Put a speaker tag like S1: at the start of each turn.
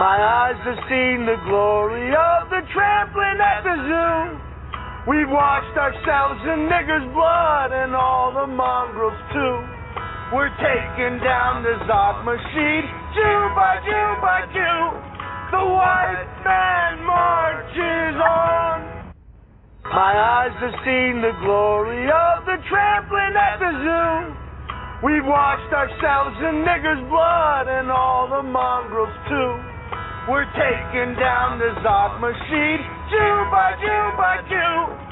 S1: My eyes have seen the glory of the trampling at the zoo. We've washed ourselves in niggers' blood and all the mongrels too. We're taking down the Zog machine, Jew by Jew by Jew. The white man marches on. My eyes have seen the glory of the trampling at the zoo. We've washed ourselves in niggers' blood and all the mongrels too. We're taking down the Zog machine, Jew by Jew by Jew.